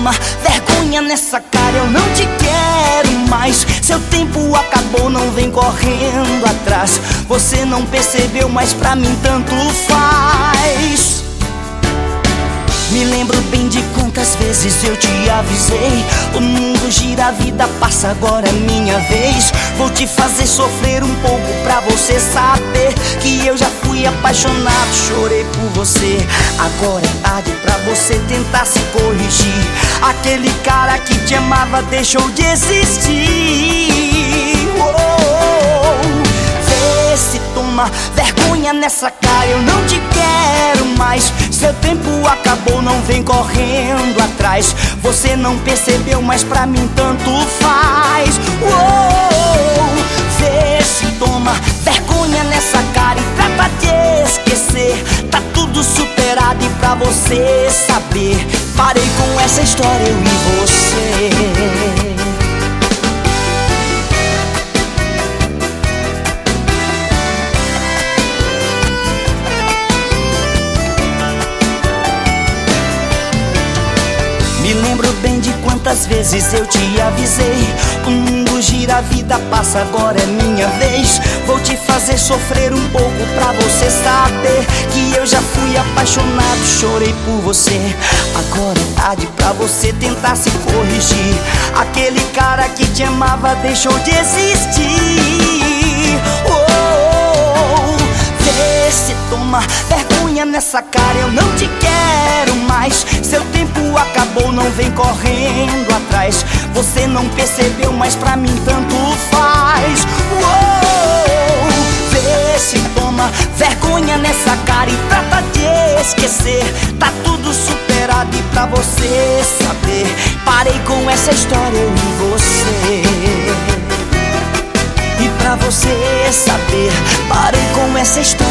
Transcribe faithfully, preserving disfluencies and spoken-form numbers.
toma vergonha nessa cara, eu não te quero mais. Seu tempo acabou, não vem correndo atrás. Você não percebeu, mas pra mim tanto faz. Me lembro bem de quantas vezes eu te avisei. O mundo gira, a vida passa, agora é minha vez. Vou te fazer sofrer um pouco pra você saber que eu já fui apaixonado, chorei por você. Agora é tarde pra você tentar se corrigir. Aquele cara que te amava deixou de existir. Oh, vê se toma vergonha nessa cara, eu não te quero mais. Seu tempo acabou, não vem correndo atrás. Você não percebeu, mas pra mim tanto faz. Oh, vê se toma vergonha nessa cara e trata de esquecer. Tá tudo superado e pra você saber, parei com essa história, eu e você. Me lembro bem de quantas vezes eu te avisei. O mundo gira, a vida passa, agora é minha vez. Vou te fazer sofrer um pouco pra você saber que eu já fui apaixonado, chorei por você. Agora é tarde pra você tentar se corrigir. Aquele cara que te amava deixou de existir. Oh, vê se toma vergonha nessa cara, eu não te quero mais. Seu tempo acabou, não vem correndo atrás. Você não percebeu, mas pra mim tanto faz. Oh, vê se toma vergonha nessa cara e trata de esquecer. Tá tudo superado e pra você saber, parei com essa história, eu e você. E pra você saber, parei com essa história.